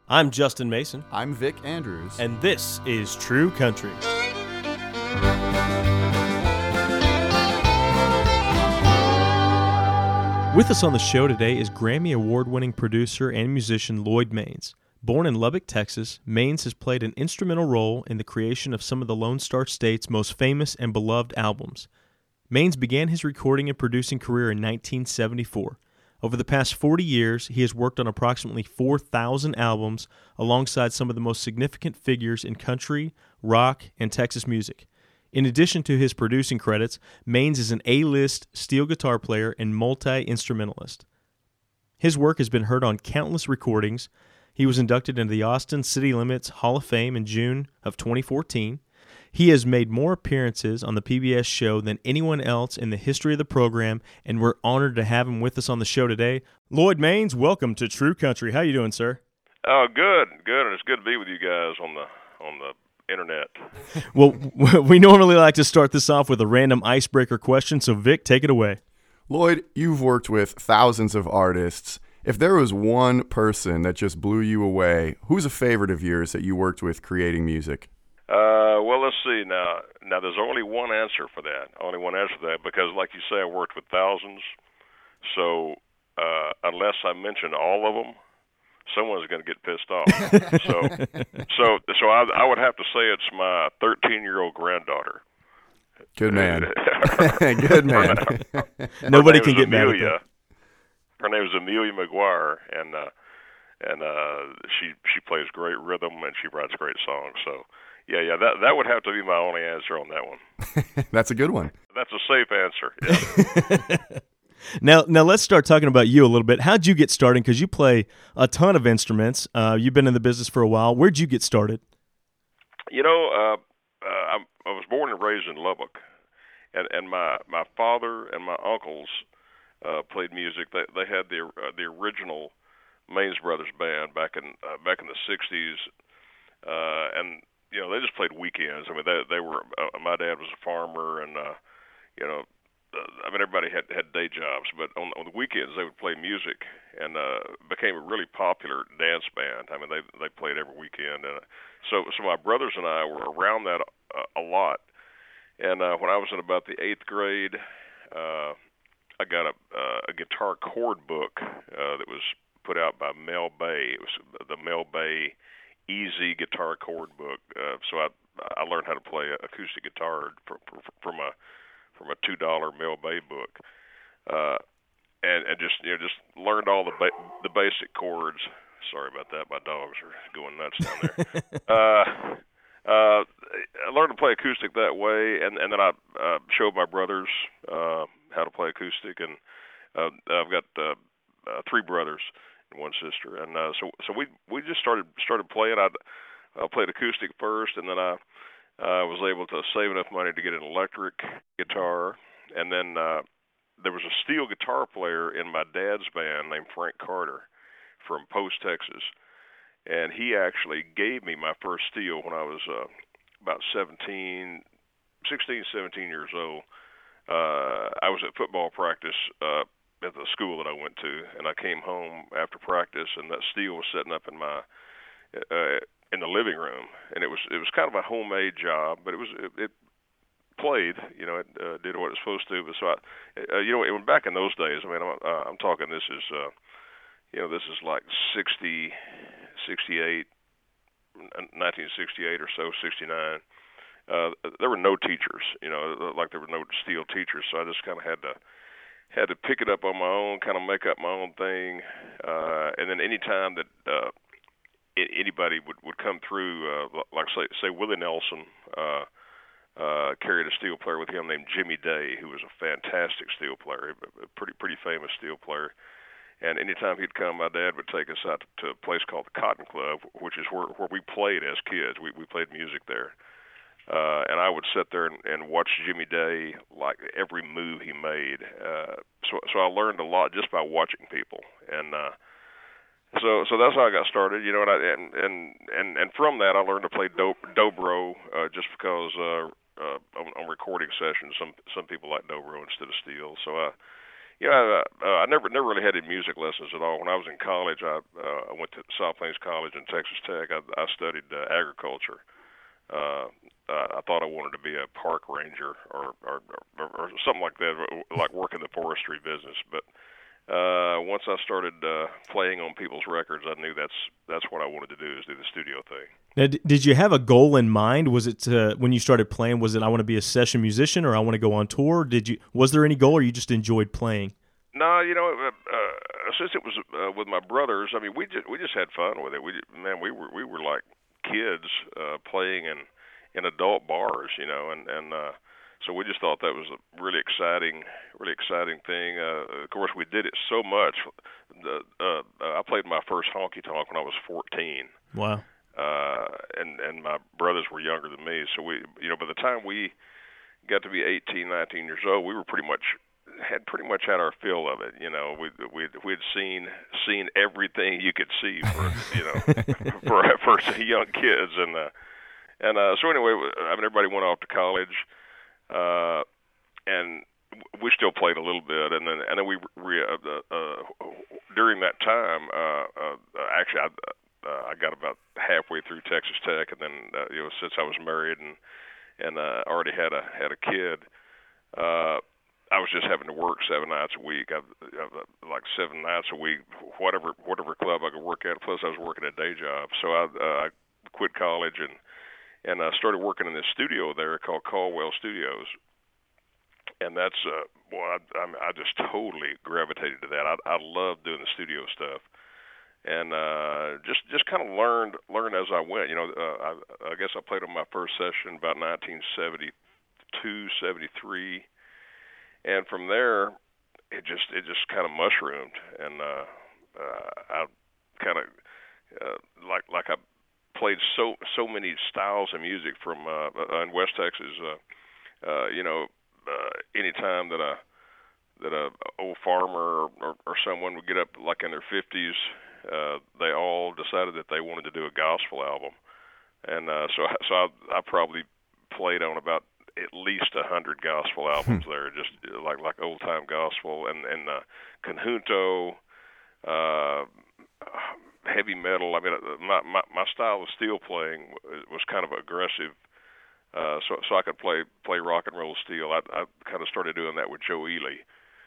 I'm Justin Mason. I'm Vic Andrews. And this is True Country. With us on the show today is Grammy Award-winning producer and musician Lloyd Maines. Born in Lubbock, Texas, Maines has played an instrumental role in the creation of some of the Lone Star State's most famous and beloved albums. Maines began his recording and producing career in 1974. Over the past 40 years, he has worked on approximately 4,000 albums alongside some of the most significant figures in country, rock, and Texas music. In addition to his producing credits, Maines is an A-list steel guitar player and multi-instrumentalist. His work has been heard on countless recordings. He was inducted into the Austin City Limits Hall of Fame in June of 2014. He has made more appearances on the PBS show than anyone else in the history of the program, and we're honored to have him with us on the show today. Lloyd Maines, welcome to True Country. How you doing, sir? Oh, good. And it's good to be with you guys on the internet. Well, we normally like to start this off with a random icebreaker question, so Vic, take it away. Lloyd, you've worked with thousands of artists. If there was one person that just blew you away, who's a favorite of yours that you worked with creating music? Well, let's see. Now there's only one answer for that. Because, like you say, I worked with thousands. So unless I mention all of them, someone's going to get pissed off. so I would have to say it's my 13-year-old granddaughter. Good man. Good man. Nobody can get mad at that. Her name is Amelia McGuire, and she plays great rhythm and she writes great songs. So. Yeah, that would have to be my only answer on that one. That's a good one. That's a safe answer. Yeah. Now let's start talking about you a little bit. How'd you get started? Because you play a ton of instruments. You've been in the business for a while. Where'd you get started? You know, I was born and raised in Lubbock, and my father and my uncles played music. They had the original Maines Brothers band back in the '60s, and you know, they just played weekends. I mean, they were. My dad was a farmer, and you know, everybody had day jobs. But on the weekends, they would play music, and became a really popular dance band. I mean, they played every weekend, and so my brothers and I were around that a lot. And when I was in about the 8th grade, I got a guitar chord book that was put out by Mel Bay. It was the Mel Bay Easy Guitar Chord book. So I learned how to play acoustic guitar from a $2 Mel Bay book, and just learned all the basic chords. Sorry about that. My dogs are going nuts down there. I learned to play acoustic that way, and then I showed my brothers how to play acoustic, and I've got 3 brothers and 1 sister, and so we just started playing. I played acoustic first, and then I was able to save enough money to get an electric guitar, and then there was a steel guitar player in my dad's band named Frank Carter from Post, Texas, and he actually gave me my first steel when I was about 16, 17 years old. I was at football practice at the school that I went to, and I came home after practice, and that steel was setting up in my in the living room, and it was kind of a homemade job, but it played, you know, it did what it was supposed to. But so it went back in those days. I mean, I'm talking this is this is like 68, 1968 or so, 69. There were no teachers, you know, like there were no steel teachers, so I just kind of had to pick it up on my own, kind of make up my own thing, and then any time that anybody would come through, like say Willie Nelson carried a steel player with him named Jimmy Day, who was a fantastic steel player, a pretty famous steel player. And anytime he'd come, my dad would take us out to a place called the Cotton Club, which is where we played as kids. We played music there. And I would sit there and watch Jimmy Day, like every move he made. So I learned a lot just by watching people, and so that's how I got started, you know. And from that I learned to play dobro, just because on recording sessions some people like dobro instead of steel. So I never really had any music lessons at all. When I was in college, I went to South Plains College and Texas Tech. I studied agriculture. I thought I wanted to be a park ranger or something like that, like work in the forestry business. But once I started playing on people's records, I knew that's what I wanted to do, is do the studio thing. Now, did you have a goal in mind? Was it when you started playing? Was it I want to be a session musician, or I want to go on tour? Was there any goal, or you just enjoyed playing? No, since it was with my brothers, I mean, we just had fun with it. We were like kids playing in adult bars, and so we just thought that was a really exciting thing. Of course, we did it so much. I played my first honky tonk when I was 14. Wow. And my brothers were younger than me, so we, by the time we got to be 18, 19 years old, we were pretty much had our fill of it. We'd seen everything you could see for young kids, and so anyway, I mean, everybody went off to college, and we still played a little bit, and then we during that time, actually, I got about halfway through Texas Tech, and then since I was married and already had a kid, I was just having to work 7 nights a week. Like 7 nights a week, whatever club I could work at. Plus, I was working a day job, so I quit college and I started working in this studio there called Caldwell Studios, and that's I just totally gravitated to that. I love doing the studio stuff. And just kind of learned as I went. I guess I played on my first session about 1972, 73, and from there it just kind of mushroomed. And I kind of like I played so many styles of music from in West Texas. Anytime that a old farmer or someone would get up like in their 50s. They all decided that they wanted to do a gospel album, and so I probably played on about at least 100 gospel albums there, just like old time gospel and conjunto, heavy metal. I mean, my style of steel playing was kind of aggressive, so I could play rock and roll steel. I kind of started doing that with Joe Ely.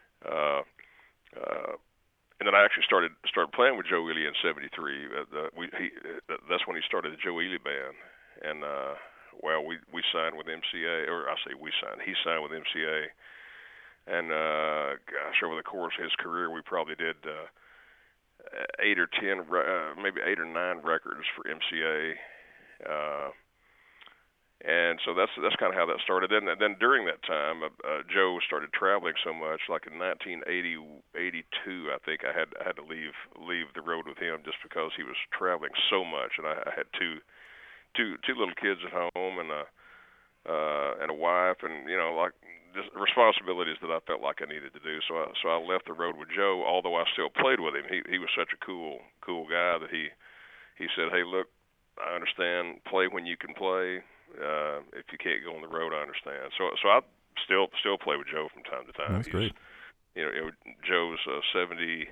And then I actually started playing with Joe Ely in '73. That's when he started the Joe Ely band, and we signed with MCA, or I say we signed. He signed with MCA, and gosh, over the course of his career, we probably did 8 or 10, maybe 8 or 9 records for MCA. And so that's kind of how that started. And then during that time, Joe started traveling so much. Like in 1980, 82, I think I had to leave the road with him just because he was traveling so much. And I had two little kids at home and a wife, and like just responsibilities that I felt like I needed to do. So I left the road with Joe. Although I still played with him, he was such a cool guy that he said, "Hey, look, I understand. Play when you can play. If you can't go on the road, I understand." So I still play with Joe from time to time. That's great. Joe's 71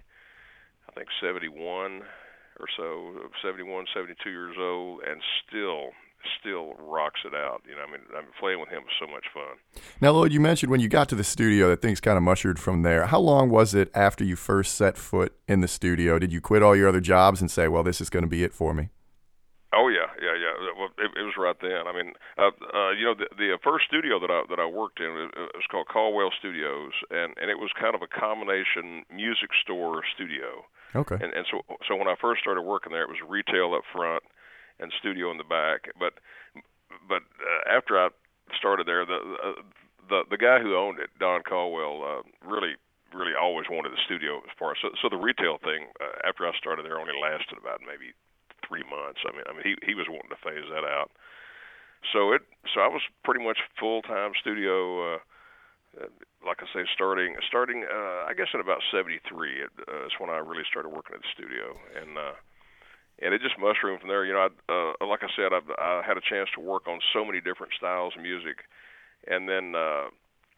or so, 71, 72 years old, and still rocks it out. Playing with him was so much fun. Now, Lloyd, you mentioned when you got to the studio that things kind of mushroomed from there. How long was it after you first set foot in the studio? Did you quit all your other jobs and say, well, this is going to be it for me? Oh yeah. Well, it was right then. I mean, the first studio that I worked in it was called Caldwell Studios, and it was kind of a combination music store studio. Okay. And so when I first started working there, it was retail up front and studio in the back. But after I started there, the guy who owned it, Don Caldwell, really always wanted the studio as far. So the retail thing after I started there only lasted about maybe 3 months. I mean, he was wanting to phase that out. So I was pretty much full-time studio. Like I say, starting. I guess in about '73 is when I really started working at the studio, and it just mushroomed from there. Like I said, I had a chance to work on so many different styles of music, and then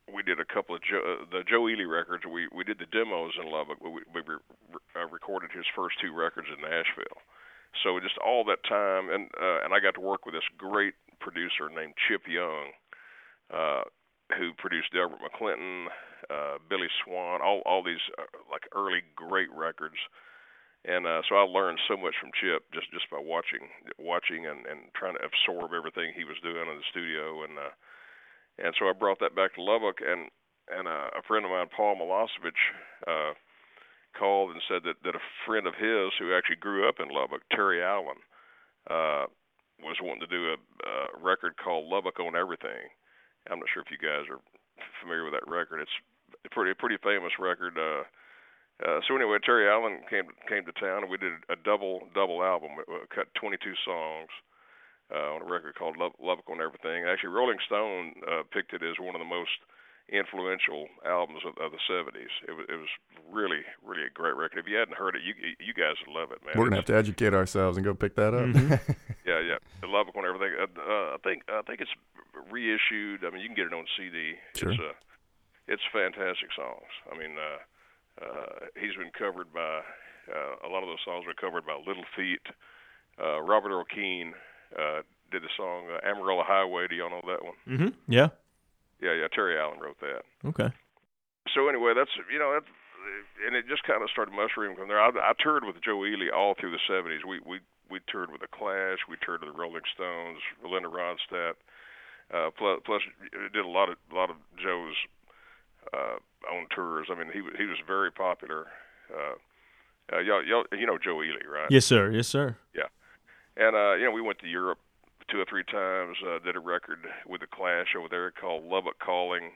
we did a couple of the Joe Ely records. We did the demos in Lubbock. We recorded his first 2 records in Nashville. So just all that time, and I got to work with this great producer named Chip Young, who produced Delbert McClinton, Billy Swan, all these like early great records. And so I learned so much from Chip just by watching and trying to absorb everything he was doing in the studio. And so I brought that back to Lubbock, and a friend of mine, Paul Milosevic, called and said that a friend of his who actually grew up in Lubbock, Terry Allen, was wanting to do a record called Lubbock on Everything. I'm not sure if you guys are familiar with that record. It's a pretty famous record. So anyway, Terry Allen came to town, and we did a double album. We cut 22 songs on a record called Lubbock on Everything. Actually, Rolling Stone picked it as one of the most influential albums of the 70s. It was really a great record. If you hadn't heard it, you guys would love it, man. We're gonna have to educate ourselves and go pick that up. Mm-hmm. Yeah, Lubbock on Everything. I think it's reissued. I mean, you can get it on CD. Sure. It's fantastic songs. I mean, he's been covered by a lot of those songs were covered by Little Feat. Robert Earl Keen did the song Amarillo Highway. Do y'all know that one? Mm-hmm. Yeah. Yeah. Terry Allen wrote that. Okay. So anyway, and it just kind of started mushrooming from there. I toured with Joe Ely all through the 70s. We toured with the Clash. We toured with the Rolling Stones, Linda Ronstadt. Plus did a lot of Joe's on tours. I mean, he was very popular. Y'all, you know Joe Ely, right? Yes, sir. Yes, sir. Yeah. And we went to Europe 2 or 3 times. Did a record with the Clash over there called Lubbock Calling.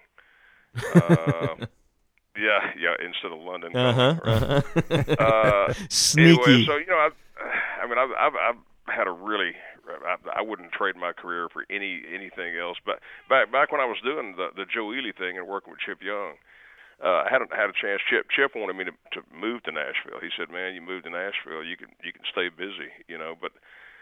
Yeah, instead of London. Sneaky. Anyway, so I've had a really. I wouldn't trade my career for anything else. But back when I was doing the Joe Ely thing and working with Chip Young, I hadn't had a chance. Chip wanted me to move to Nashville. He said, "Man, you move to Nashville, you can stay busy, But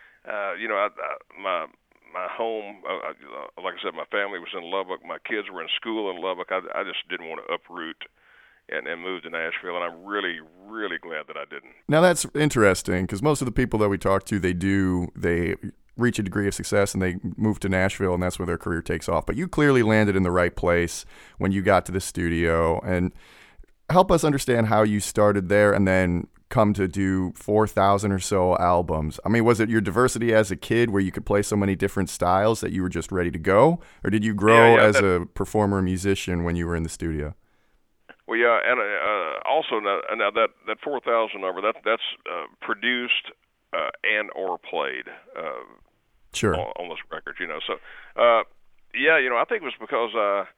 my home, like I said, my family was in Lubbock. My kids were in school in Lubbock. I just didn't want to uproot and move to Nashville, and I'm really, really glad that I didn't. Now that's interesting because most of the people that we talk to, they reach a degree of success and they move to Nashville, and that's where their career takes off. But you clearly landed in the right place when you got to the studio. And help us understand how you started there and then come to do 4,000 or so albums. I mean, was it your diversity as a kid where you could play so many different styles that you were just ready to go? Or did you grow as a performer, musician when you were in the studio? Well, yeah, and also now that 4,000 number, that's produced and or played sure on this record, So, I think it was because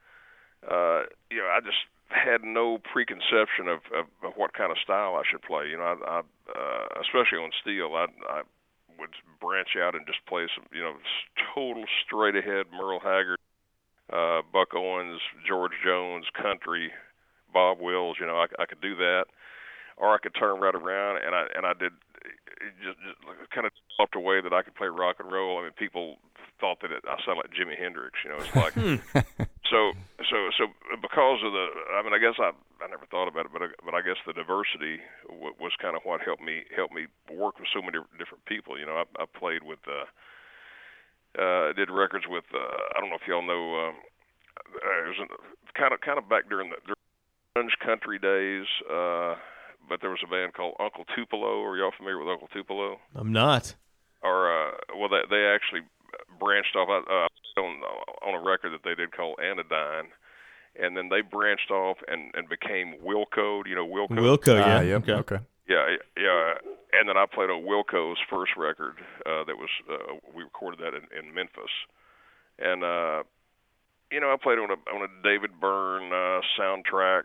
I just had no preconception of what kind of style I should play. I especially on steel, I would branch out and just play some, total straight ahead Merle Haggard, Buck Owens, George Jones, country, Bob Wills. I could do that, or I could turn right around and I did just kind of developed a way that I could play rock and roll. I mean, people thought that I sounded like Jimi Hendrix. It's like so because of I guess I never thought about it, but I guess the diversity was kind of what helped me work with so many different people. I played with did records with I don't know if y'all know it was kind of back during the grunge country days. But there was a band called Uncle Tupelo. Are y'all familiar with Uncle Tupelo? I'm not. Or they actually branched off on a record that they did called Anodyne, and then they branched off and became Wilco. Do you know Wilco? Wilco, yeah. Yeah. Okay. Yeah. And then I played on Wilco's first record. That was we recorded that in Memphis, and I played on a David Byrne soundtrack.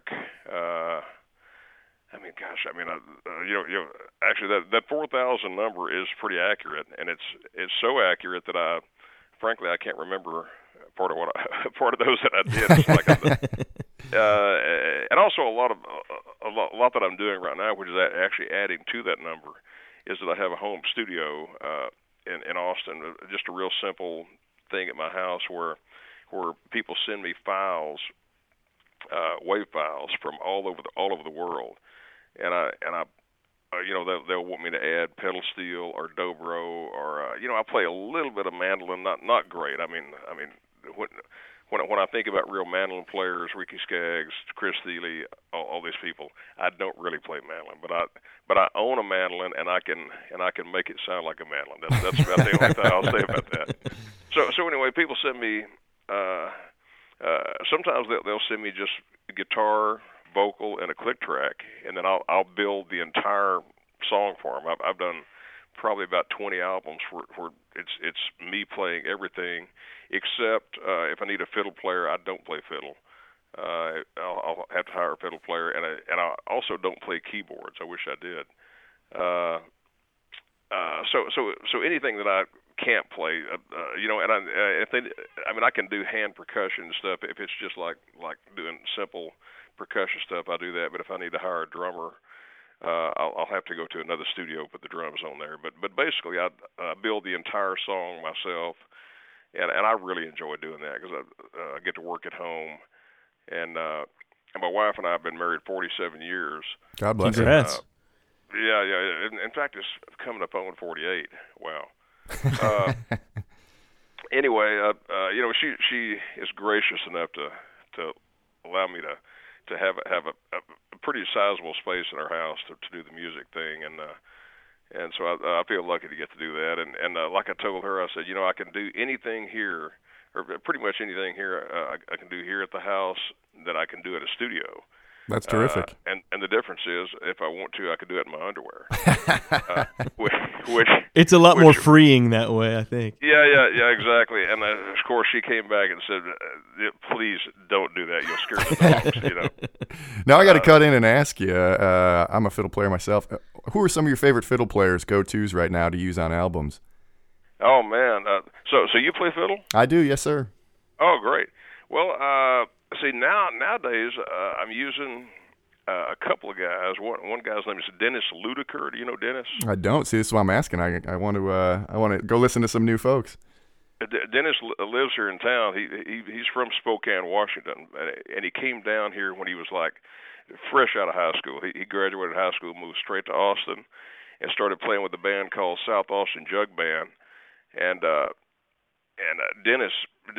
Actually, that 4,000 number is pretty accurate, and it's so accurate that I can't remember part of those that I did. It's like and also a lot that I'm doing right now, which is actually adding to that number, is that I have a home studio in Austin, just a real simple thing at my house where people send me files wave files from all over the world, and I they'll want me to add pedal steel or dobro, or I play a little bit of mandolin, not great. I mean when I think about real mandolin players, Ricky Skaggs, Chris Thile, all these people, I don't really play mandolin, but I own a mandolin, and I can make it sound like a mandolin. That's about the only thing I'll say about that. So anyway, people send me. Sometimes they'll send me just guitar, vocal, and a click track, and then I'll build the entire song for them. I've done probably about 20 albums where it's me playing everything, except if I need a fiddle player, I don't play fiddle. I'll have to hire a fiddle player, and I also don't play keyboards. I wish I did. So anything that I can't play, and I can do hand percussion stuff if it's just like doing simple percussion stuff. I do that, but if I need to hire a drummer, I'll have to go to another studio, put the drums on there. But basically, I build the entire song myself, and I really enjoy doing that because I get to work at home, and my wife and I have been married 47 years. God bless you. Congrats. Yeah. In fact, it's coming up on 48. Wow. Anyway, she is gracious enough to allow me to have a pretty sizable space in our house to do the music thing, and so I feel lucky to get to do that. And like I told her, I said, I can do anything here, or pretty much anything here. I can do here at the house that I can do at a studio. That's terrific. And the difference is, if I want to, I could do it in my underwear. Which it's a lot more freeing that way, I think. Yeah, exactly. And of course, she came back and said, "Please don't do that. You'll scare the dogs." Now I got to cut in and ask you. I'm a fiddle player myself. Who are some of your favorite fiddle players, go-tos right now to use on albums? Oh man, so you play fiddle? I do, yes sir. Oh, great. Well, see, nowadays I'm using a couple of guys. One guy's name is Dennis Ludiker. Do you know Dennis? I don't. See, this is why I'm asking. I want to go listen to some new folks. Dennis lives here in town. He's from Spokane, Washington, and he came down here when he was like fresh out of high school. He graduated high school, moved straight to Austin, and started playing with a band called South Austin Jug Band. And Dennis,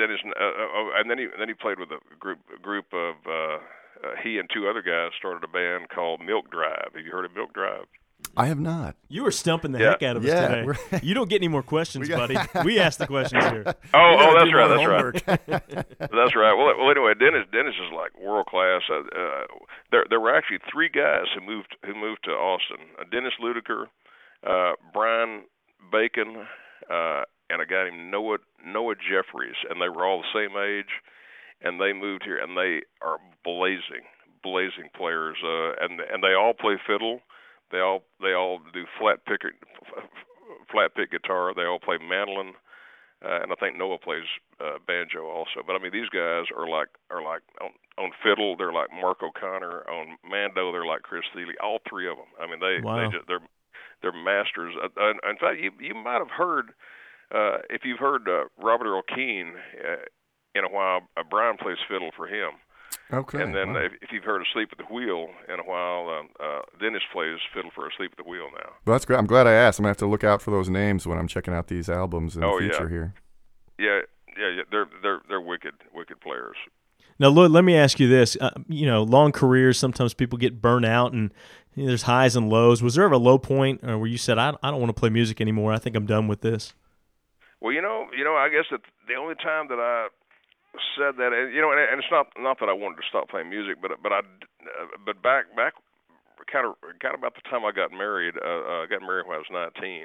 and then he played with a group of he and two other guys started a band called Milk Drive. Have you heard of Milk Drive? I have not. You were stumping the heck out of us today. You don't get any more questions, buddy. We asked the questions here. Oh, that's right. That's right. Well, anyway, Dennis is like world class. There were actually three guys who moved to Austin: Dennis Ludiker, Brian Bacon, and a guy named Noah Jeffries, and they were all the same age, and they moved here, and they are blazing players, and they all play fiddle. They all do flat pick guitar. They all play mandolin, and I think Noah plays banjo also. But I mean, these guys are like on fiddle. They're like Mark O'Connor. On mando, they're like Chris Thile. All three of them. I mean, they're masters. In fact, you might have heard. If you've heard Robert Earl Keen in a while, Brian plays fiddle for him. Okay. And then if you've heard Asleep at the Wheel in a while, Dennis plays fiddle for Asleep at the Wheel now. Well, that's great. I'm glad I asked. I'm going to have to look out for those names when I'm checking out these albums in the future here. Yeah. They're wicked players. Now, Lloyd, let me ask you this. Long careers, sometimes people get burnt out, and there's highs and lows. Was there ever a low point where you said, I don't want to play music anymore. I think I'm done with this? Well, I guess that the only time that I said that, and it's not that I wanted to stop playing music, but back kind of about the time I got married. I got married when I was 19.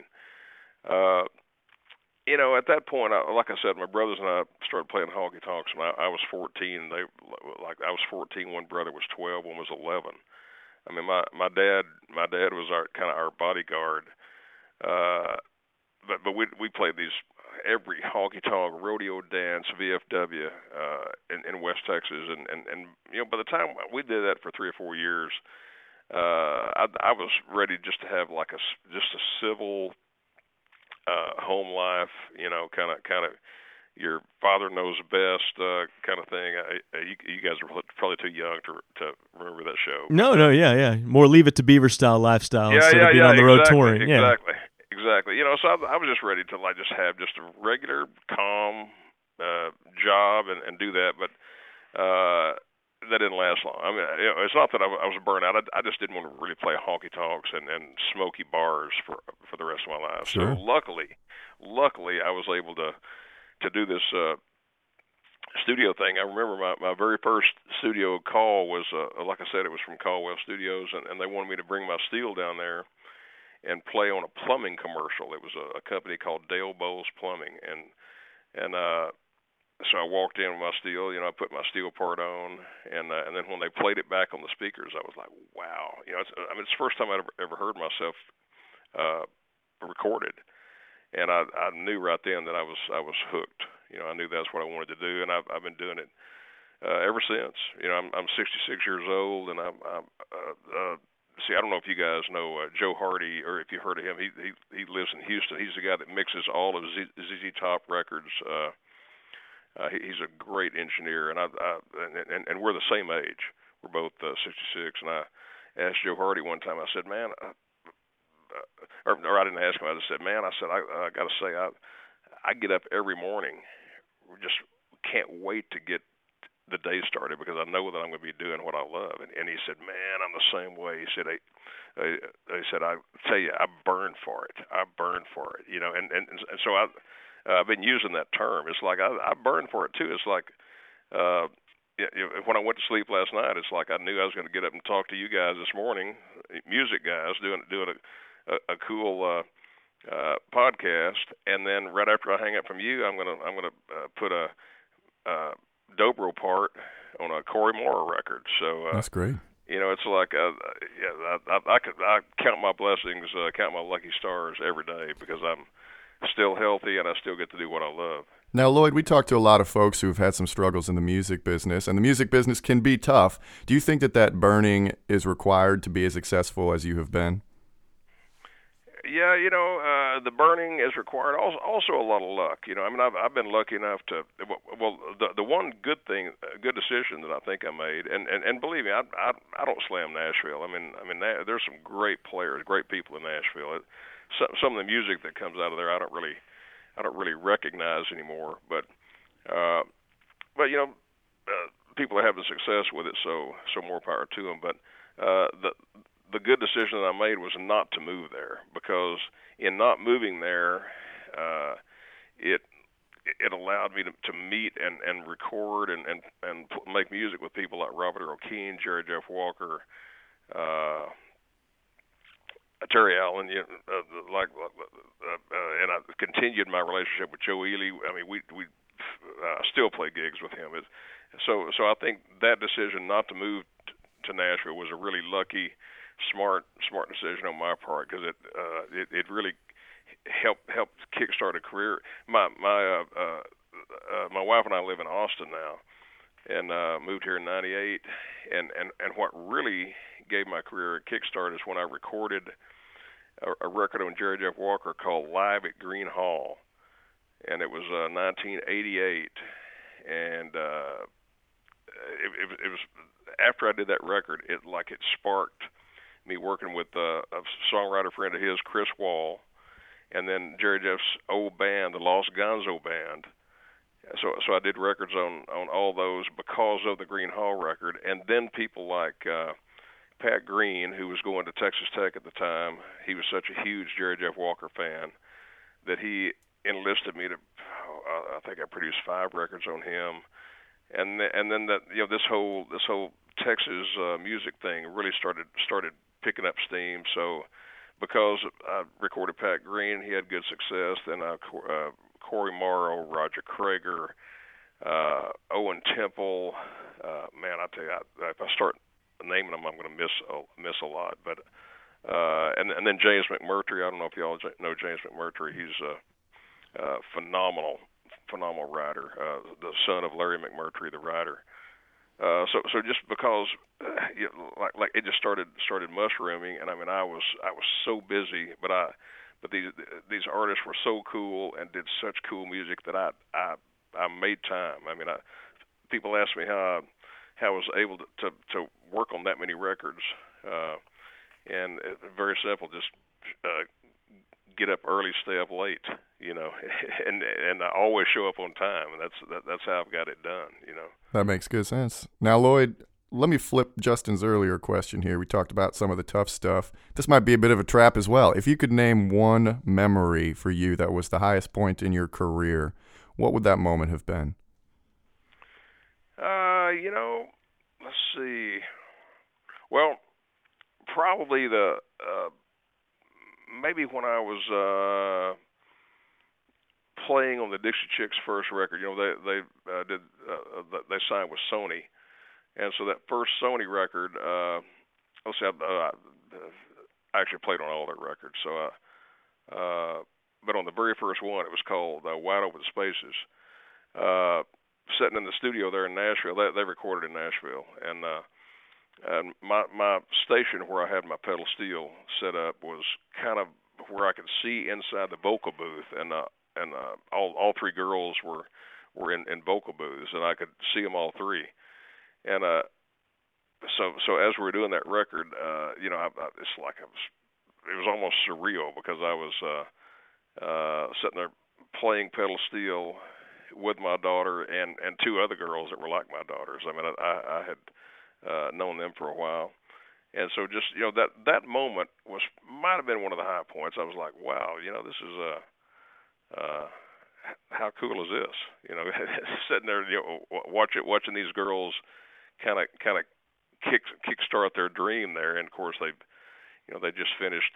At that point, like I said, my brothers and I started playing honky tonks when I was 14. I was 14. One brother was 12. One was 11. I mean, my dad was our bodyguard. But we played these every honky tonk, rodeo dance, VFW in West Texas, and by the time we did that for 3 or 4 years, I was ready just to have like just a civil home life, kind of your father knows best kind of thing. You guys are probably too young to remember that show. No, yeah. More Leave It to Beaver style lifestyle instead of being on the road touring. Exactly. You know, so I was just ready to like just have just a regular, calm job and do that, but that didn't last long. I mean, you know, it's not that I was burnt out. I just didn't want to really play honky tonks and smoky bars for the rest of my life. Sure. So luckily, I was able to do this studio thing. I remember my very first studio call was, like I said, it was from Caldwell Studios, and they wanted me to bring my steel down there and play on a plumbing commercial. It was a company called Dale Bowles Plumbing, and so I walked in with my steel. You know, I put my steel part on, and then when they played it back on the speakers, I was like, wow. You know, it's the first time I'd ever heard myself recorded, and I knew right then that I was hooked. You know, I knew that's what I wanted to do, and I've been doing it ever since. You know, I'm 66 years old, and I'm see, I don't know if you guys know Joe Hardy, or if you heard of him. He lives in Houston. He's the guy that mixes all of ZZ Top records. He's a great engineer, and and we're the same age. We're both 66. And I asked Joe Hardy one time. I said, "Man," or I didn't ask him. I just said, "Man," I said, I got to say, I get up every morning. Just can't wait to get the day started because I know that I'm going to be doing what I love." And he said, "Man, I'm the same way." He said, "He said, I tell you, I burn for it. I burn for it." You know, and so I've been using that term. It's like I burn for it too. It's like when I went to sleep last night, it's like I knew I was going to get up and talk to you guys this morning, music guys, doing a cool podcast, and then right after I hang up from you, I'm gonna put a dobro part on a Cory Mora record. So that's great. You know, it's like I count my blessings, count my lucky stars every day because I'm still healthy and I still get to do what I love. Now, Lloyd, we talked to a lot of folks who've had some struggles in the music business, and the music business can be tough. Do you think that burning is required to be as successful as you have been? Yeah, you know, the burning is required. Also, a lot of luck. You know, I mean, I've been lucky enough to. Well, the one good good decision that I think I made, and believe me, I don't slam Nashville. I mean, there's some great players, great people in Nashville. Some of the music that comes out of there, I don't really recognize anymore. But you know, people are having success with it, so more power to them. But the good decision that I made was not to move there, because in not moving there, it allowed me to meet and record and make music with people like Robert Earl Keen, Jerry Jeff Walker, Terry Allen, and I continued my relationship with Joe Ely. I mean, we still play gigs with him. So I think that decision not to move to Nashville was a really lucky, smart decision on my part, because it really helped kickstart a career. My wife and I live in Austin now, and moved here in '98. And what really gave my career a kickstart is when I recorded a record on Jerry Jeff Walker called Live at Green Hall, and it was 1988. And it was after I did that record, it sparked me working with a songwriter friend of his, Chris Wall, and then Jerry Jeff's old band, the Los Gonzo Band. So I did records on all those because of the Green Hall record. And then people like Pat Green, who was going to Texas Tech at the time, he was such a huge Jerry Jeff Walker fan that he enlisted me to. I think I produced 5 records on him, and then that, you know, this whole Texas music thing really started picking up steam. So because I recorded Pat Green, he had good success. Then Cory Morrow, Roger Krager, Owen Temple. Man, I tell you, if I start naming them, I'm going to miss a lot. But and then James McMurtry. I don't know if y'all know James McMurtry. He's a phenomenal writer, the son of Larry McMurtry, the writer. So just because like it just started mushrooming, and I mean I was so busy, but these artists were so cool and did such cool music that I I made time. I mean, people ask me how I was able to work on that many records, and it's very simple. Just get up early, stay up late, you know, and I always show up on time, and that's how I've got it done, you know. That makes good sense. Now, Lloyd, let me flip Justin's earlier question here. We talked about some of the tough stuff. This might be a bit of a trap as well. If you could name one memory for you that was the highest point in your career, what would that moment have been? You know, let's see. Well, probably maybe when I was playing on the Dixie Chicks' first record. You know, they signed with Sony, and so that first Sony record, let's see, I actually played on all their records. So, but on the very first one, it was called Wide Open Spaces. Sitting in the studio there in Nashville, they recorded in Nashville, and my station where I had my pedal steel set up was kind of where I could see inside the vocal booth, and all three girls were in vocal booths, and I could see them all three. And so as we were doing that record, you know, it's like it was almost surreal, because I was sitting there playing pedal steel with my daughter and two other girls that were like my daughters. I mean, I had known them for a while, and so just, you know, that moment might have been one of the high points. I was like, wow, you know, this is how cool is this? You know, sitting there, you know, watching these girls kind of kickstart their dream there, and of course they just finished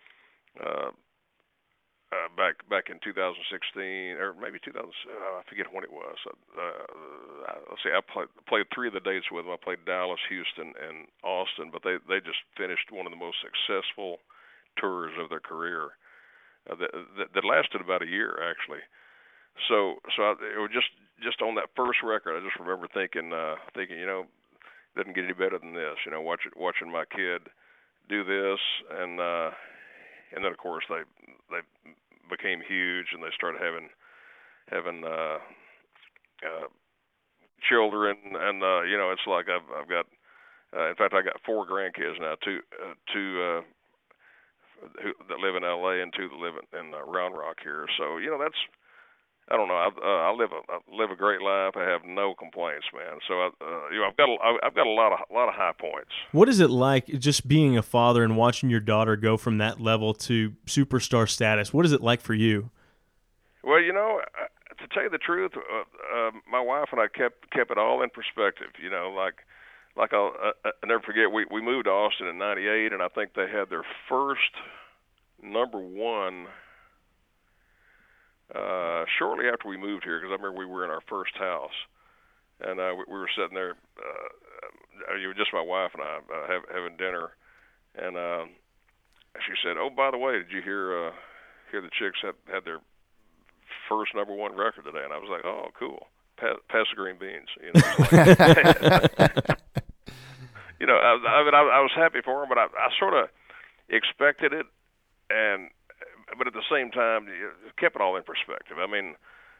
back in 2016, or maybe 2000. I forget when it was. Let's see, I played three of the dates with them. I played Dallas, Houston, and Austin, but they just finished one of the most successful tours of their career that lasted about a year, actually. So it was just on that first record. I just remember thinking, you know, it doesn't get any better than this. You know, watching my kid do this, and then of course they became huge, and they started having children, and you know, it's like I've got, in fact, I got 4 grandkids now, two that live in L.A. and 2 that live in Round Rock here. So, you know, that's, I don't know. I live a great life. I have no complaints, man. So you know, I've got a lot of high points. What is it like just being a father and watching your daughter go from that level to superstar status? What is it like for you? Well, you know, to tell you the truth, my wife and I kept it all in perspective. You know, like I'll never forget. We moved to Austin in '98, and I think they had their first #1. Shortly after we moved here, because I remember we were in our first house, and we were sitting there, just my wife and I having dinner, and she said, "Oh, by the way, did you hear the Chicks had their first #1 record today?" And I was like, "Oh, cool, pass the green beans." You know, you know, I was happy for them, but I sort of expected it, but at the same time, kept it all in perspective. I mean,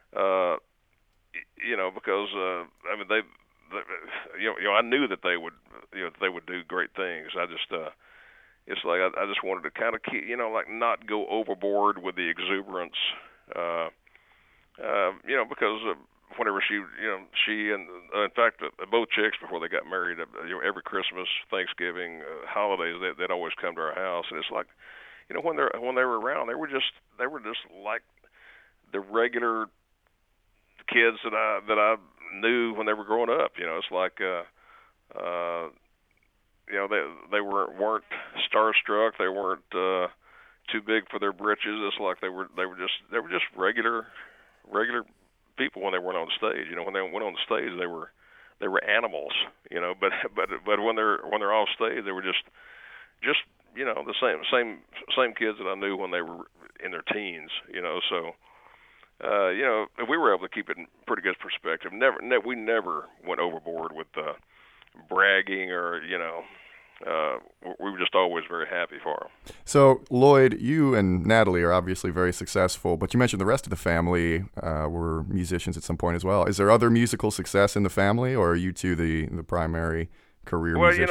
you know, because I mean, they you know, I knew that they would do great things. I just, it's like I just wanted to kind of keep, you know, like not go overboard with the exuberance, you know, because whenever she and in fact both Chicks, before they got married, you know, every Christmas, Thanksgiving, holidays, they'd always come to our house, and it's like, you know, when they were around, they were just like the regular kids that I knew when they were growing up. You know, it's like you know, they weren't starstruck. They weren't too big for their britches. It's like they were just regular people when they weren't on stage. You know, when they went on the stage, they were animals. You know, but when they're off stage, they were just you know, the same kids that I knew when they were in their teens, you know. So, you know, we were able to keep it in pretty good perspective. We never went overboard with bragging or, you know, we were just always very happy for them. So, Lloyd, you and Natalie are obviously very successful, but you mentioned the rest of the family were musicians at some point as well. Is there other musical success in the family, or are you two the primary career musicians?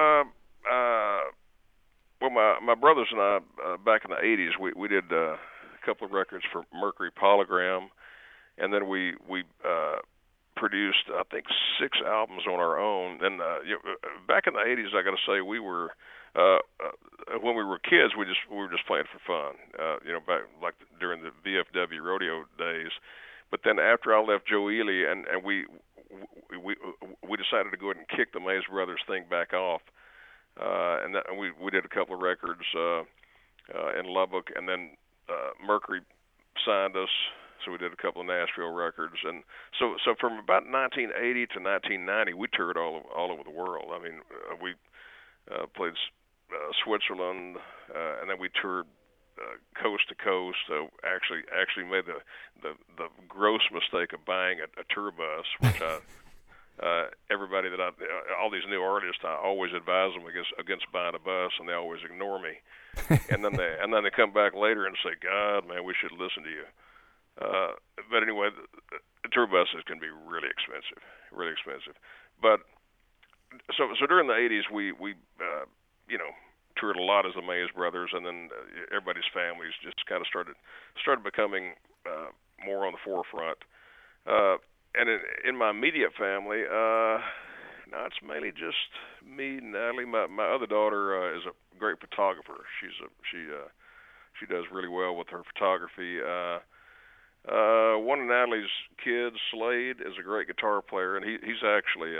Well, my brothers and I, back in the 80s, we did a couple of records for Mercury Polygram, and then we produced, I think, 6 albums on our own. And back in the 80s, I got to say, we were when we were kids, we were just playing for fun. Back like during the VFW rodeo days. But then after I left Joe Ely, and we decided to go ahead and kick the Mays Brothers thing back off, and we did a couple of records in Lubbock, and then Mercury signed us. So we did a couple of Nashville records, and so from about 1980 to 1990, we toured all over the world. I mean, we played Switzerland, and then we toured coast to coast. So actually made the gross mistake of buying a tour bus, which everybody that all these new artists, I always advise them against buying a bus, and they always ignore me. and then they come back later and say, "God, man, we should listen to you." But anyway, the tour buses can be really expensive. But so during the 80s, we toured a lot as the Mays Brothers, and then everybody's families just kind of started becoming more on the forefront. And in my immediate family, now it's mainly just me, Natalie. My other daughter is a great photographer. She does really well with her photography. One of Natalie's kids, Slade, is a great guitar player, and he's actually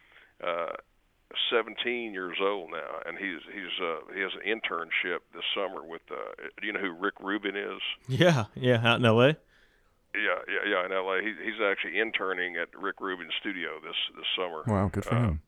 17 years old now, and he has an internship this summer with. Do you know who Rick Rubin is? Yeah, out in L.A. Yeah, in L.A. He's actually interning at Rick Rubin's studio this summer. Wow, good for him.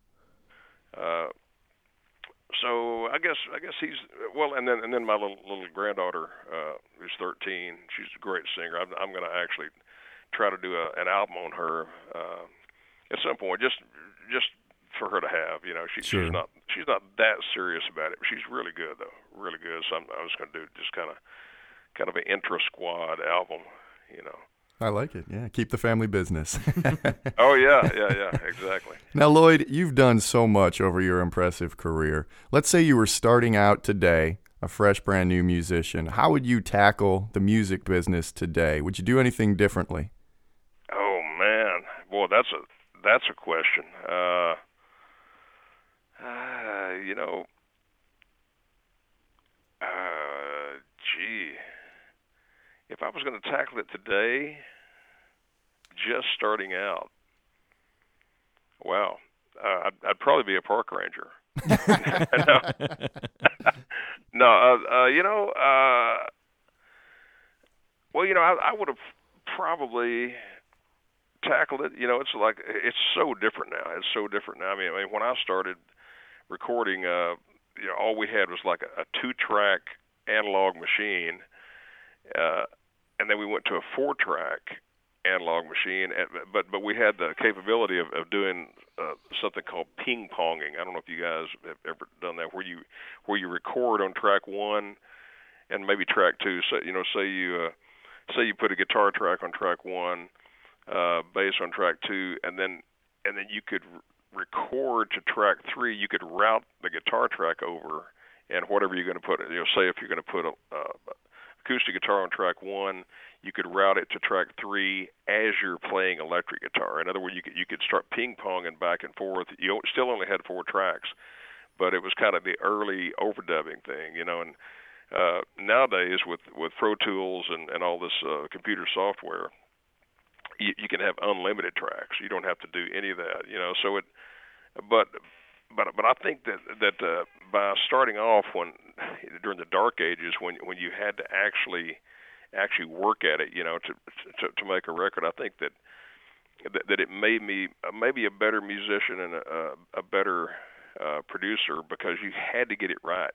So I guess he's well, and then my little granddaughter who's 13. She's a great singer. I'm going to actually try to do an album on her at some point, just for her to have. She's not that serious about it, but she's really good though, really good. So I was going to do just kind of an intra squad album. I like it. Yeah, keep the family business. Oh, yeah, exactly. Now, Lloyd, you've done so much over your impressive career. Let's say you were starting out today, a fresh, brand new musician. How would you tackle the music business today? Would you do anything differently? Oh, man. Boy, that's a question. Gee. If I was going to tackle it today, just starting out, wow, I'd probably be a park ranger. I would have probably tackled it. It's so different now. I mean, when I started recording, all we had was like a 2-track analog machine. And then we went to a 4-track analog machine, but we had the capability of doing something called ping-ponging. I don't know if you guys have ever done that, where you record on track 1 and maybe track 2. So say you put a guitar track on track 1, bass on track 2, and then you could record to track 3. You could route the guitar track over, and whatever you're going to put, say if you're going to put a acoustic guitar on track 1, you could route it to track 3 as you're playing electric guitar. In other words, you could start ping-ponging back and forth. You still only had 4 tracks, but it was kind of the early overdubbing thing, And nowadays, with Pro Tools and all this computer software, you can have unlimited tracks. You don't have to do any of that, So but I think that by starting off during the dark ages, when you had to actually work at it, to make a record, I think that it made me maybe a better musician and a better producer, because you had to get it right.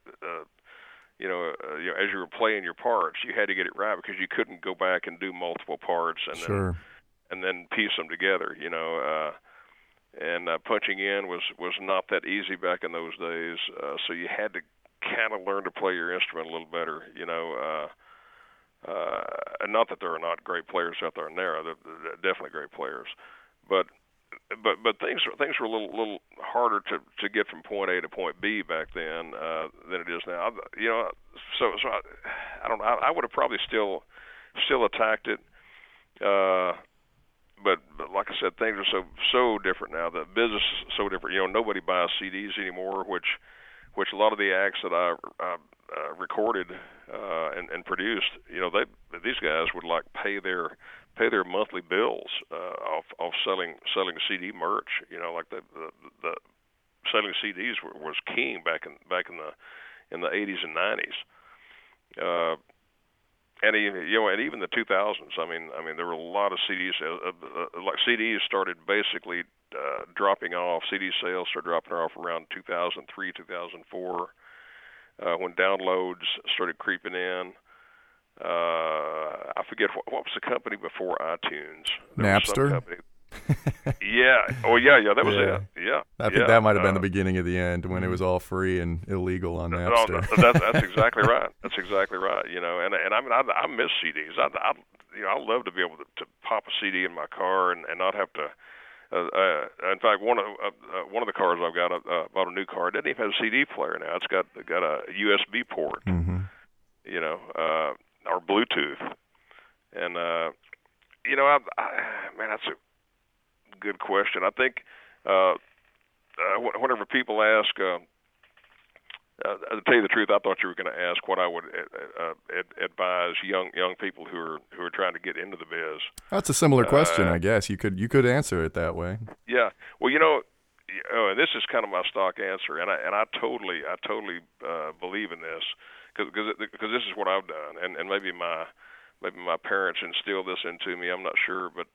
As you were playing your parts, you had to get it right, because you couldn't go back and do multiple parts and then piece them together. and punching in was not that easy back in those days. So you had to kind of learn to play your instrument a little better, you know. And not that there are not great players out there, and they're definitely great players, but things were a little harder to get from point A to point B back then than it is now. You know, so I don't know. I would have probably still attacked it, but like I said, things are so different now. The business is so different. You know, nobody buys CDs anymore, which a lot of the acts that I recorded and produced, you know, these guys would like pay their monthly bills off selling CD merch. You know, like the selling CDs was king back in the 80s and 90s. And even the 2000s. I mean, there were a lot of CDs. Like CDs started basically dropping off. CD sales started dropping off around 2003, 2004, when downloads started creeping in. I forget what was the company before iTunes. Napster. Yeah. Oh, yeah. That was it. Yeah. I think that might have been the beginning of the end when it was all free and illegal on Napster. That's exactly right. That's exactly right. You know, and I mean, I miss CDs. I love to be able to pop a CD in my car and not have to. In fact, one of the cars I've got, bought a new car. It doesn't even have a CD player now. It's got a USB port. Mm-hmm. You know, or Bluetooth, and you know, man, that's a good question. I think whenever people ask, to tell you the truth, I thought you were going to ask what I would advise young people who are trying to get into the biz. That's a similar question, I guess. You could answer it that way. Yeah. Well, you know, this is kind of my stock answer, and I totally believe in this because this is what I've done, and maybe my parents instilled this into me. I'm not sure, but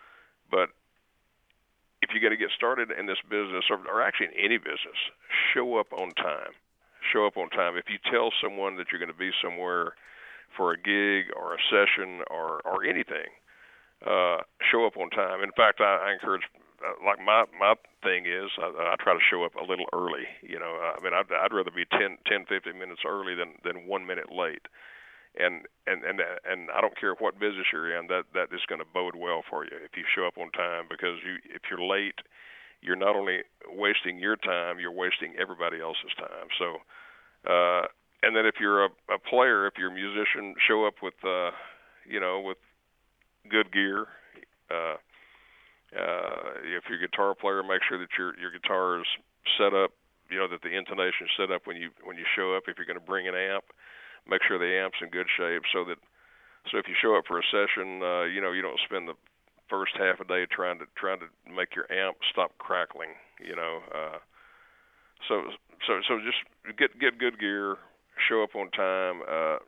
if you're going to get started in this business, or actually in any business, show up on time. Show up on time. If you tell someone that you're going to be somewhere for a gig or a session or anything, show up on time. In fact, I encourage, like my thing is, I try to show up a little early. You know, I mean, I'd rather be 10, 15 minutes early than 1 minute late. And I don't care what business you're in, that is going to bode well for you if you show up on time, because if you're late, you're not only wasting your time, you're wasting everybody else's time. So, and then if you're a player, if you're a musician, show up with with good gear. If you're a guitar player, make sure that your guitar is set up, you know, that the intonation is set up when you show up. If you're going to bring an amp, make sure the amp's in good shape so if you show up for a session, you don't spend the first half a day trying to make your amp stop crackling, you know. So just get good gear, show up on time,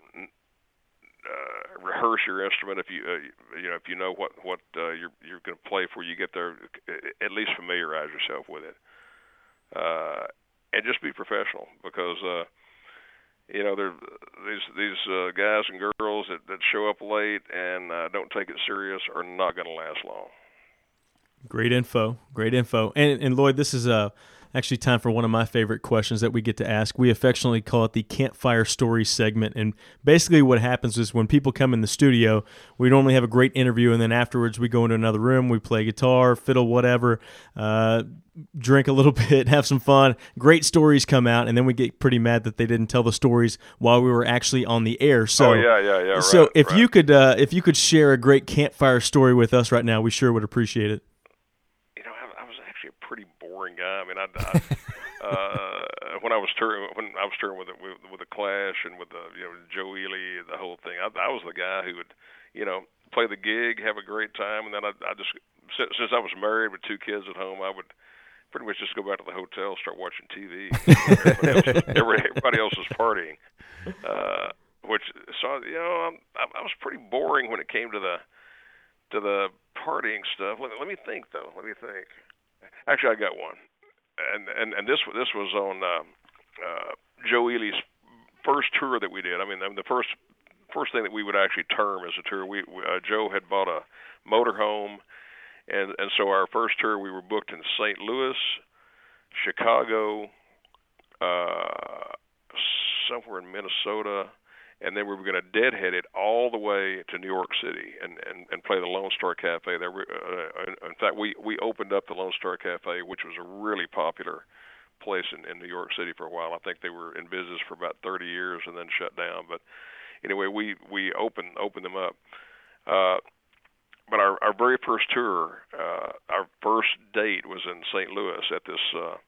rehearse your instrument if you know what you're going to play before you get there. At least familiarize yourself with it, and just be professional, because there these guys and girls that show up late and don't take it serious are not going to last long. Great info. And Lloyd, this is actually time for one of my favorite questions that we get to ask. We affectionately call it the Campfire Story segment. And basically what happens is when people come in the studio, we normally have a great interview, and then afterwards we go into another room, we play guitar, fiddle, whatever, drink a little bit, have some fun. Great stories come out, and then we get pretty mad that they didn't tell the stories while we were actually on the air. So, yeah. So if you could share a great campfire story with us right now, we sure would appreciate it. Pretty boring guy. I mean, when I was touring with the Clash and with Joe Ely, the whole thing, I was the guy who would play the gig, have a great time, and then I just, since I was married with 2 kids at home, I would pretty much just go back to the hotel, start watching TV. Everybody else was partying, I was pretty boring when it came to the partying stuff. Let me think though. Actually, I got one, and this was on Joe Ely's first tour that we did. I mean, the first thing that we would actually term as a tour. Joe had bought a motorhome, and so our first tour we were booked in St. Louis, Chicago, somewhere in Minnesota, and then we were going to deadhead it all the way to New York City and play the Lone Star Cafe. There, in fact, we opened up the Lone Star Cafe, which was a really popular place in New York City for a while. I think they were in business for about 30 years and then shut down. But anyway, we opened them up. But our very first tour, our first date was in St. Louis at this.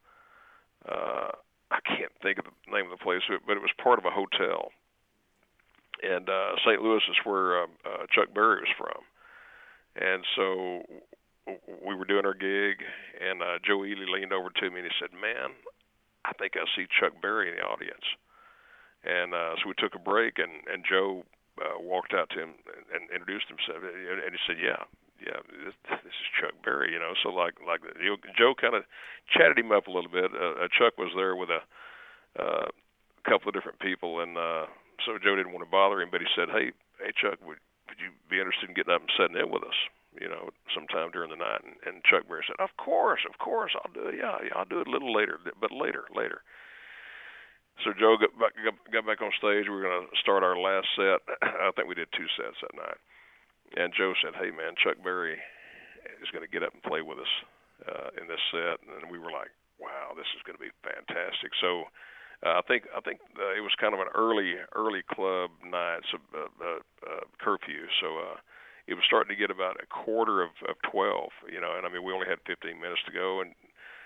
I can't think of the name of the place, but it was part of a hotel. And St. Louis is where Chuck Berry was from. And so we were doing our gig, and Joe Ely leaned over to me and he said, "Man, I think I see Chuck Berry in the audience." And so we took a break, and Joe walked out to him and introduced himself. And he said, yeah, this is Chuck Berry, you know. So like Joe kind of chatted him up a little bit. Chuck was there with a couple of different people, and so Joe didn't want to bother him, but he said, hey Chuck, would you be interested in getting up and sitting in with us, you know, sometime during the night? And Chuck Berry said, of course, I'll do it. Yeah, I'll do it a little later, but later. So Joe got back on stage. We were going to start our last set. I think we did 2 sets that night. And Joe said, hey, man, Chuck Berry is going to get up and play with us in this set. And we were like, wow, this is going to be fantastic. So I think it was kind of an early club night, so curfew. So it was starting to get about 11:45, you know. And I mean, we only had 15 minutes to go, and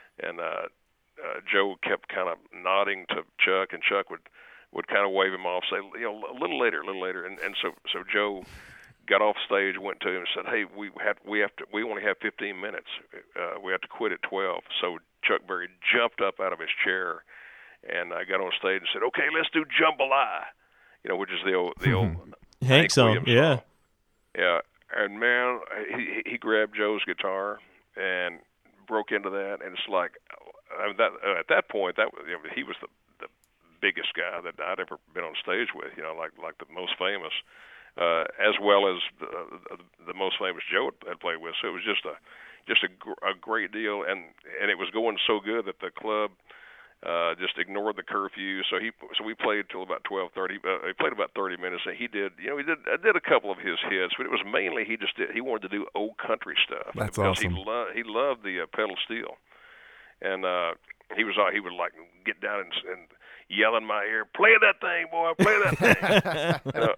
Joe kept kind of nodding to Chuck, and Chuck would kind of wave him off, say, you know, a little later, and so Joe got off stage, went to him and said, hey, we only have 15 minutes, we have to quit at 12. So Chuck Berry jumped up out of his chair and got on stage and said, okay, let's do Jambalaya, you know, which is the old Hank song, yeah. Yeah, and man, he grabbed Joe's guitar and broke into that, and it's like, at that point, he was the biggest guy that I'd ever been on stage with, you know, like the most famous, as well as the most famous Joe had played with. So it was just a great deal, and it was going so good that the club just ignored the curfew. So we played till about 12:30. He played about 30 minutes, and I did a couple of his hits, but it was mainly he wanted to do old country stuff. That's because awesome. He loved the pedal steel. And he would like get down and yell in my ear, play that thing, boy, play that thing. You know?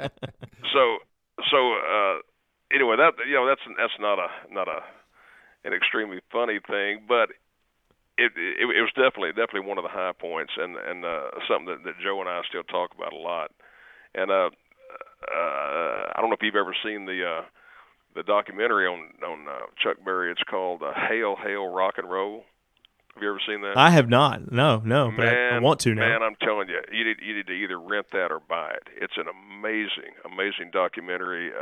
So anyway, that's not an extremely funny thing, but it was definitely one of the high points, and something that Joe and I still talk about a lot. And I don't know if you've ever seen the documentary on Chuck Berry. It's called Hail, Hail, Rock and Roll. Have you ever seen that? I have not. No, but I want to now. Man, I'm telling you, you need to either rent that or buy it. It's an amazing documentary,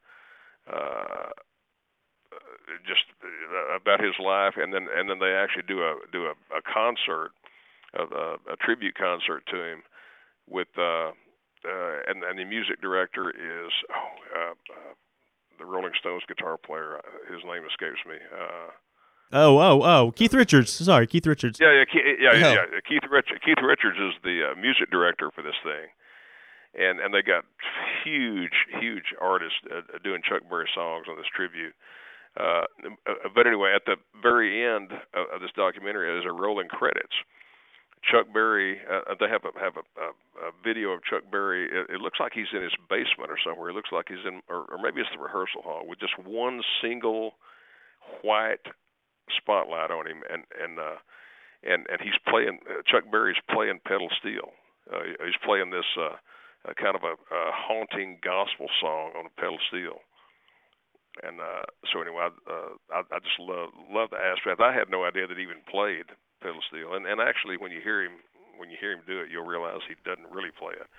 just about his life, and then they actually do a concert, a tribute concert to him, with and the music director is the Rolling Stones guitar player. His name escapes me. Keith Richards. Sorry, Keith Richards. Yeah. Keith Richards is the music director for this thing, and they got huge artists doing Chuck Berry songs on this tribute. But anyway, at the very end of this documentary, there's a rolling credits. Chuck Berry, they have a video of Chuck Berry. It looks like he's in his basement or somewhere. It looks like he's in, or maybe it's the rehearsal hall, with just one single white spotlight on him, and he's playing. Chuck Berry's playing pedal steel. He's playing this kind of a haunting gospel song on a pedal steel. And so anyway, I just love the aspect. I had no idea that he even played pedal steel, and actually when you hear him do it, you'll realize he doesn't really play it.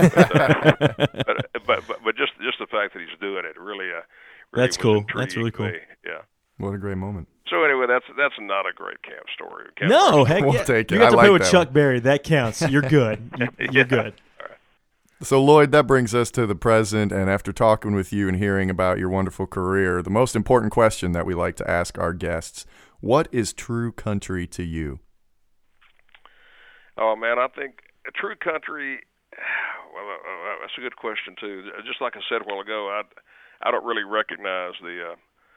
but just the fact that he's doing it really that's cool. That's really cool. Yeah. What a great moment. So anyway, that's not a great camp story. No, heck we'll yeah. take it. You got to play with that Chuck one. Berry. That counts. You're good. You're good. All right. So, Lloyd, that brings us to the present, and after talking with you and hearing about your wonderful career, the most important question that we like to ask our guests, what is true country to you? Oh, man, I think true country, well, that's a good question, too. Just like I said a while ago, I don't really recognize the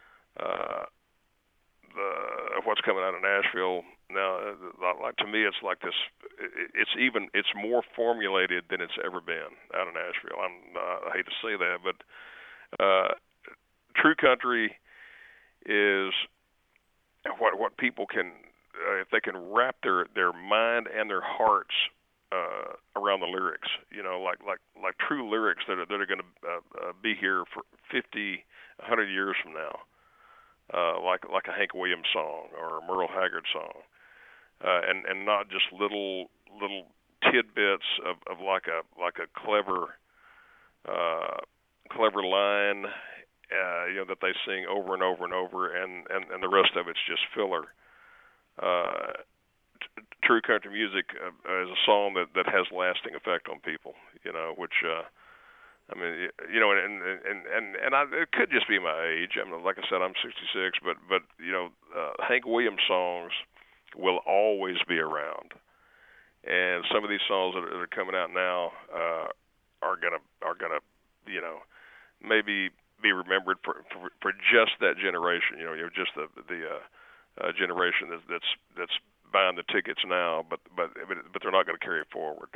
what's coming out of Nashville now. Like, to me, it's like this. It's more formulated than it's ever been out of Nashville. I hate to say that, but true country is what people can, if they can wrap their mind and their hearts around the lyrics. Like true lyrics that are going to be here for 50, 100 years from now. Like a Hank Williams song or a Merle Haggard song, and not just little tidbits of like a clever line, that they sing over and over and over, and the rest of it's just filler. True country music is a song that has lasting effect on people, which. I mean, it could just be my age. I mean, like I said, I'm 66, but Hank Williams songs will always be around, and some of these songs that are coming out now are gonna maybe be remembered for just that generation. Just the generation that's buying the tickets now, but they're not going to carry it forward.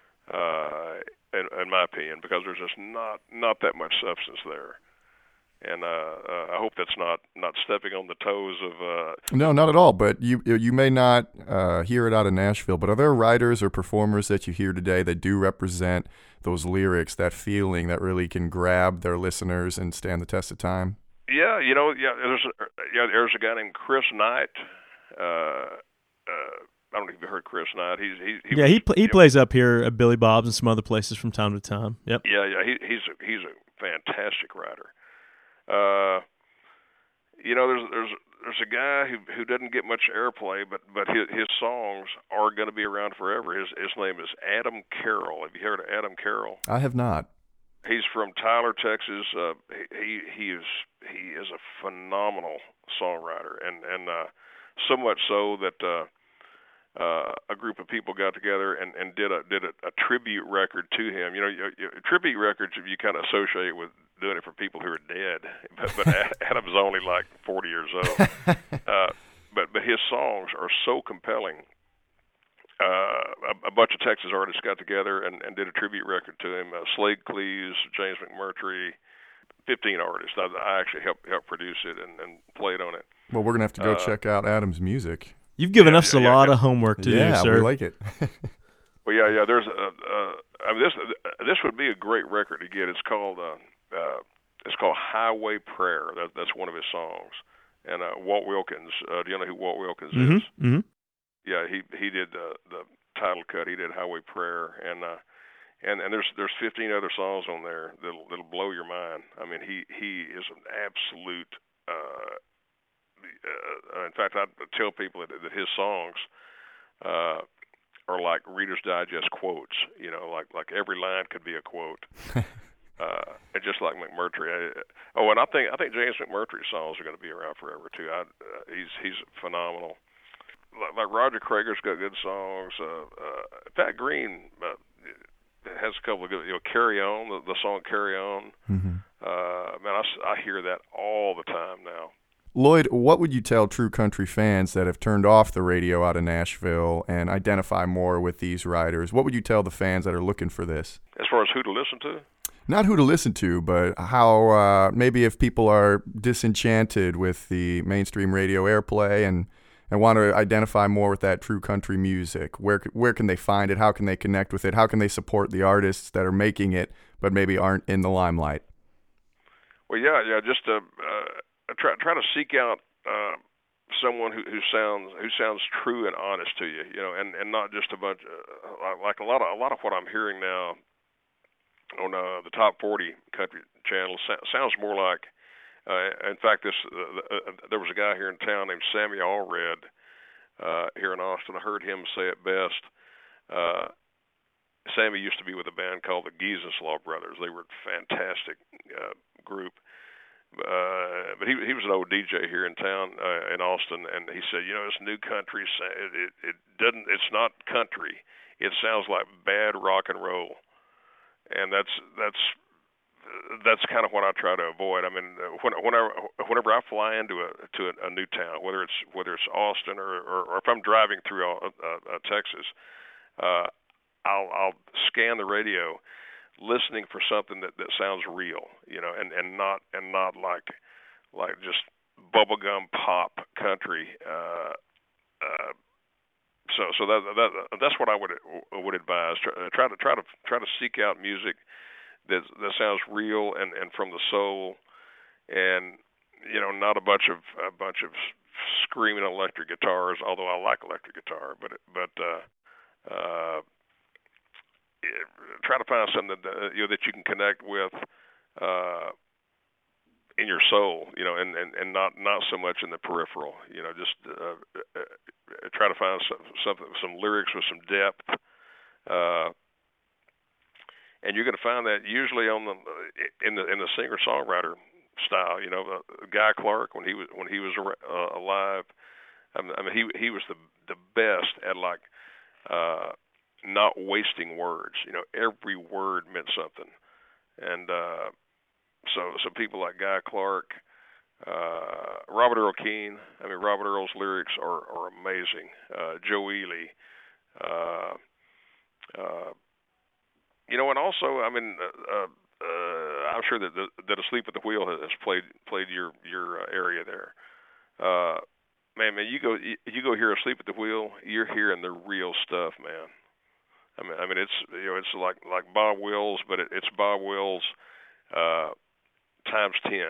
In my opinion, because there's just not that much substance there, and I hope that's not stepping on the toes of. No, not at all. But you may not hear it out of Nashville. But are there writers or performers that you hear today that do represent those lyrics, that feeling that really can grab their listeners and stand the test of time? Yeah, there's a guy named Chris Knight. I don't know if you heard Chris Knight. He plays up here at Billy Bob's and some other places from time to time. Yep. Yeah. He's a fantastic writer. There's a guy who doesn't get much airplay, but his songs are going to be around forever. His name is Adam Carroll. Have you heard of Adam Carroll? I have not. He's from Tyler, Texas. He is a phenomenal songwriter, and so much so that. A group of people got together and did a tribute record to him. Tribute records you kind of associate with doing it for people who are dead, but Adam's only like 40 years old. But his songs are so compelling. A bunch of Texas artists got together and did a tribute record to him. Slade Cleaves, James McMurtry, 15 artists. I actually helped produce it and played on it. Well, we're gonna have to go check out Adam's music. You've given us a lot of homework to do, sir. Yeah, we like it. Well, yeah. There's this would be a great record to get. It's called Highway Prayer. That's one of his songs. And Walt Wilkins. Do you know who Walt Wilkins is? Mm-hmm. Yeah, he did the title cut. He did Highway Prayer, and there's 15 other songs on there that'll blow your mind. I mean, he is an absolute. In fact, I tell people that his songs are like Reader's Digest quotes. Like every line could be a quote. And just like McMurtry. And I think James McMurtry's songs are going to be around forever too. He's phenomenal. Like Roger Krager's got good songs. Pat Green has a couple of good. Carry On, the song Carry On. Mm-hmm. Man, I hear that all the time now. Lloyd, what would you tell true country fans that have turned off the radio out of Nashville and identify more with these writers? What would you tell the fans that are looking for this? As far as who to listen to? Not who to listen to, but how maybe if people are disenchanted with the mainstream radio airplay and want to identify more with that true country music, where can they find it? How can they connect with it? How can they support the artists that are making it but maybe aren't in the limelight? Well, yeah, just try to seek out someone who sounds true and honest to you, and not just a bunch like a lot of what I'm hearing now on the top 40 country channels sounds more like. In fact, there was a guy here in town named Sammy Allred here in Austin. I heard him say it best. Sammy used to be with a band called the Giesenslaw Brothers. They were a fantastic group. But he was an old DJ here in town in Austin, and he said, it's new country. It's not country. It sounds like bad rock and roll, and that's kind of what I try to avoid. I mean, whenever I fly into a new town, whether it's Austin or if I'm driving through Texas, I'll scan the radio, listening for something that sounds real, and not like just bubblegum pop country. So that's what I would advise. Try to seek out music that sounds real and from the soul, and not a bunch of screaming electric guitars. Although I like electric guitar, but try to find something that that you can connect with in your soul, and not so much in the peripheral. Just try to find some lyrics with some depth, and you're going to find that usually in the singer-songwriter style. Guy Clark, when he was alive, I mean he was the best at not wasting words. Every word meant something, and so people like Guy Clark, Robert Earl Keen. I mean, Robert Earl's lyrics are amazing. Joe Ely, and also, I mean, I'm sure that Asleep at the Wheel has played your area there. Man, you go hear Asleep at the Wheel, you're hearing the real stuff, man. I mean, it's it's like Bob Wills, but it's Bob Wills times 10.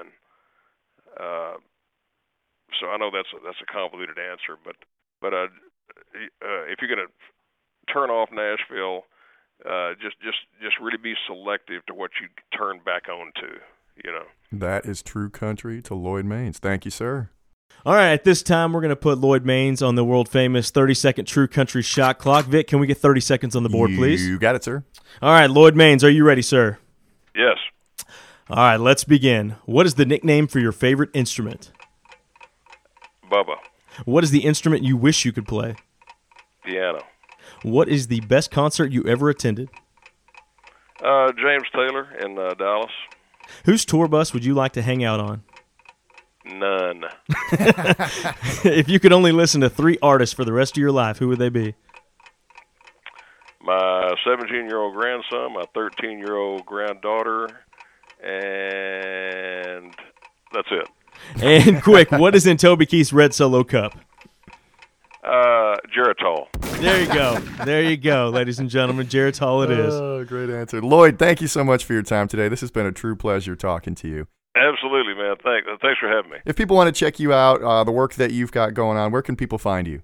So I know that's a convoluted answer, but if you're going to turn off Nashville, just really be selective to what you turn back on to. That is True Country to Lloyd Maines. Thank you, sir. All right, at this time, we're going to put Lloyd Maines on the world-famous 30-second True Country shot clock. Vic, can we get 30 seconds on the board, please? You got it, sir. All right, Lloyd Maines, are you ready, sir? Yes. All right, let's begin. What is the nickname for your favorite instrument? Bubba. What is the instrument you wish you could play? Piano. What is the best concert you ever attended? James Taylor in Dallas. Whose tour bus would you like to hang out on? None. If you could only listen to 3 artists for the rest of your life, who would they be? My 17-year-old grandson, my 13-year-old granddaughter, and that's it. And quick, what is in Toby Keith's Red Solo Cup? Geritol. There you go, ladies and gentlemen. Geritol it is. Oh, great answer. Lloyd, thank you so much for your time today. This has been a true pleasure talking to you. Absolutely, man. Thanks for having me. If people want to check you out, the work that you've got going on, where can people find you?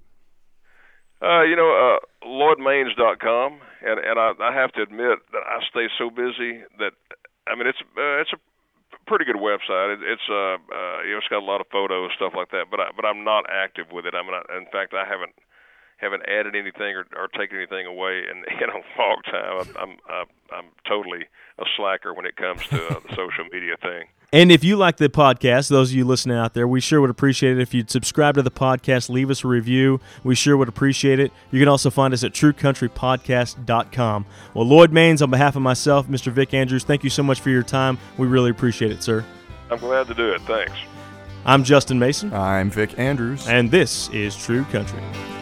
LloydMaines.com, and I have to admit that I stay so busy that it's a pretty good website. It's got a lot of photos, stuff like that. But I'm not active with it. In fact, I haven't added anything or taken anything away in a long time. I'm totally a slacker when it comes to the social media thing. And if you like the podcast, those of you listening out there, we sure would appreciate it if you'd subscribe to the podcast, leave us a review. We sure would appreciate it. You can also find us at truecountrypodcast.com. Well, Lloyd Maines, on behalf of myself, Mr. Vic Andrews, thank you so much for your time. We really appreciate it, sir. I'm glad to do it. Thanks. I'm Justin Mason. I'm Vic Andrews. And this is True Country.